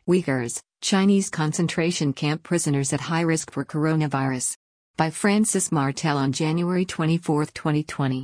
Uyghurs, Chinese concentration camp prisoners at high risk for coronavirus. By Francis Martel on January 24, 2020.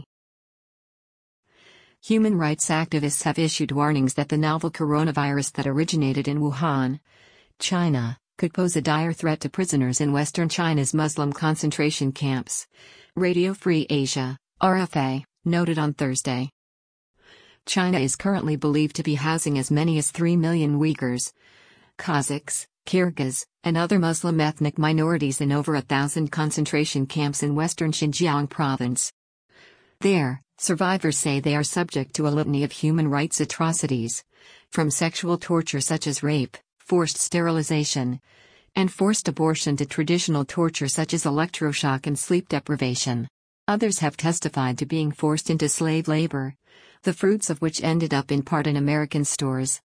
Human rights activists have issued warnings that the novel coronavirus that originated in Wuhan, China, could pose a dire threat to prisoners in western China's Muslim concentration camps. Radio Free Asia, RFA, noted on Thursday. China is currently believed to be housing as many as 3 million Uyghurs, Kazakhs, Kyrgyz, and other Muslim ethnic minorities in over 1,000 concentration camps in western Xinjiang province. There, survivors say they are subject to a litany of human rights atrocities, from sexual torture such as rape, forced sterilization, and forced abortion to traditional torture such as electroshock and sleep deprivation. Others have testified to being forced into slave labor, the fruits of which ended up in part in American stores.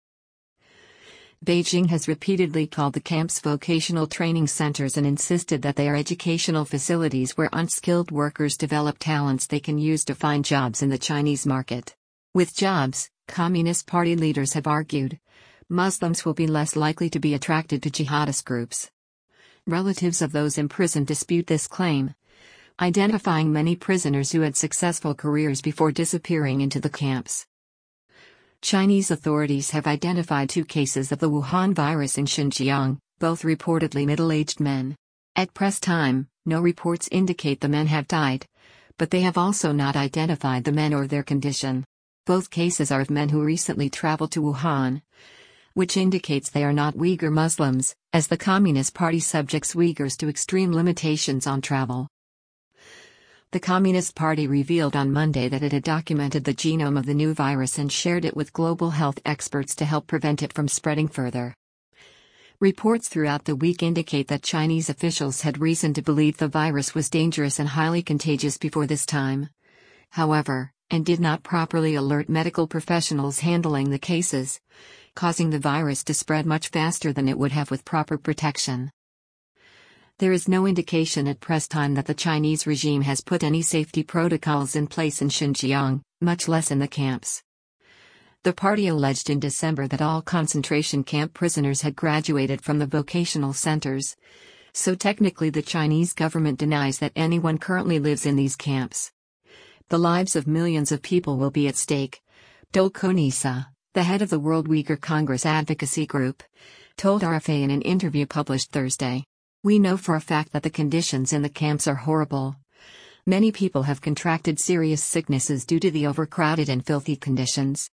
Beijing has repeatedly called the camps vocational training centers and insisted that they are educational facilities where unskilled workers develop talents they can use to find jobs in the Chinese market. With jobs, Communist Party leaders have argued, Muslims will be less likely to be attracted to jihadist groups. Relatives of those imprisoned dispute this claim, identifying many prisoners who had successful careers before disappearing into the camps. Chinese authorities have identified 2 cases of the Wuhan virus in Xinjiang, both reportedly middle-aged men. At press time, no reports indicate the men have died, but they have also not identified the men or their condition. Both cases are of men who recently traveled to Wuhan, which indicates they are not Uyghur Muslims, as the Communist Party subjects Uyghurs to extreme limitations on travel. The Communist Party revealed on Monday that it had documented the genome of the new virus and shared it with global health experts to help prevent it from spreading further. Reports throughout the week indicate that Chinese officials had reason to believe the virus was dangerous and highly contagious before this time, however, and did not properly alert medical professionals handling the cases, causing the virus to spread much faster than it would have with proper protection. There is no indication at press time that the Chinese regime has put any safety protocols in place in Xinjiang, much less in the camps. The party alleged in December that all concentration camp prisoners had graduated from the vocational centers, so technically the Chinese government denies that anyone currently lives in these camps. The lives of millions of people will be at stake, Dol Konisa, the head of the World Uyghur Congress Advocacy Group, told RFA in an interview published Thursday. We know for a fact that the conditions in the camps are horrible. Many people have contracted serious sicknesses due to the overcrowded and filthy conditions.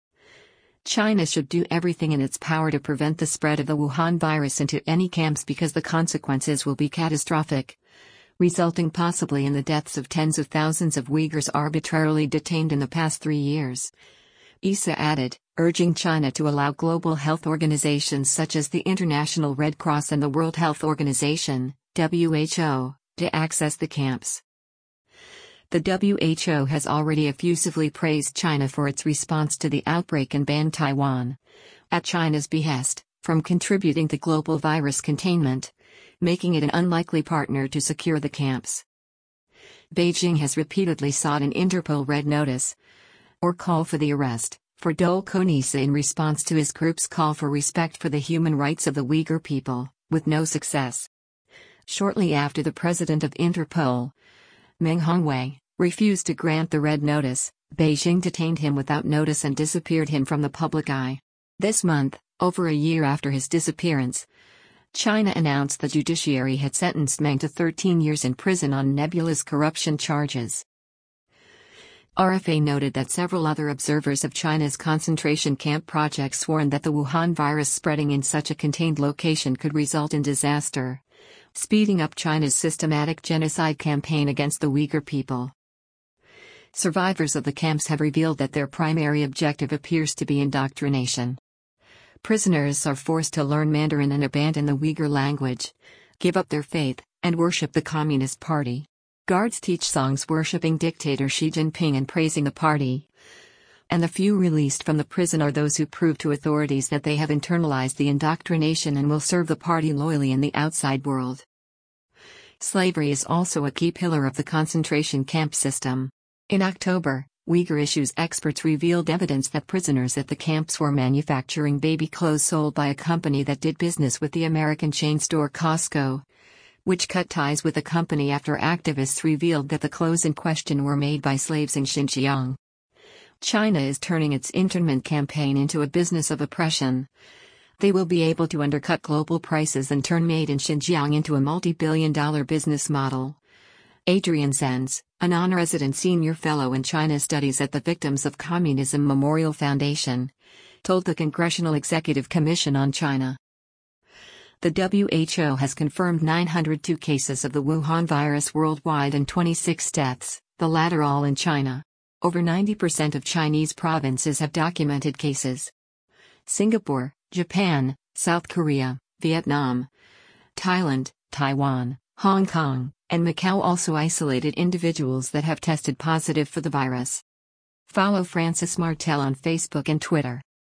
China should do everything in its power to prevent the spread of the Wuhan virus into any camps because the consequences will be catastrophic, resulting possibly in the deaths of tens of thousands of Uyghurs arbitrarily detained in the past 3 years. Issa added, urging China to allow global health organizations such as the International Red Cross and the World Health Organization, WHO, to access the camps. The WHO has already effusively praised China for its response to the outbreak and banned Taiwan, at China's behest, from contributing to global virus containment, making it an unlikely partner to secure the camps. Beijing has repeatedly sought an Interpol Red Notice, or call for the arrest, for Dol Konisa in response to his group's call for respect for the human rights of the Uyghur people, with no success. Shortly after the president of Interpol, Meng Hongwei, refused to grant the Red Notice, Beijing detained him without notice and disappeared him from the public eye. This month, over a year after his disappearance, China announced the judiciary had sentenced Meng to 13 years in prison on nebulous corruption charges. RFA noted that several other observers of China's concentration camp projects warned that the Wuhan virus spreading in such a contained location could result in disaster, speeding up China's systematic genocide campaign against the Uyghur people. Survivors of the camps have revealed that their primary objective appears to be indoctrination. Prisoners are forced to learn Mandarin and abandon the Uyghur language, give up their faith, and worship the Communist Party. Guards teach songs worshipping dictator Xi Jinping and praising the party. And the few released from the prison are those who prove to authorities that they have internalized the indoctrination and will serve the party loyally in the outside world. Slavery is also a key pillar of the concentration camp system. In October, Uyghur Issues experts revealed evidence that prisoners at the camps were manufacturing baby clothes sold by a company that did business with the American chain store Costco, which cut ties with the company after activists revealed that the clothes in question were made by slaves in Xinjiang. China is turning its internment campaign into a business of oppression. They will be able to undercut global prices and turn made in Xinjiang into a multi-billion-dollar business model. Adrian Zenz, a non-resident senior fellow in China Studies at the Victims of Communism Memorial Foundation, told the Congressional Executive Commission on China. The WHO has confirmed 902 cases of the Wuhan virus worldwide and 26 deaths, the latter all in China. Over 90% of Chinese provinces have documented cases. Singapore, Japan, South Korea, Vietnam, Thailand, Taiwan, Hong Kong, and Macau also isolated individuals that have tested positive for the virus. Follow Francis Martel on Facebook and Twitter.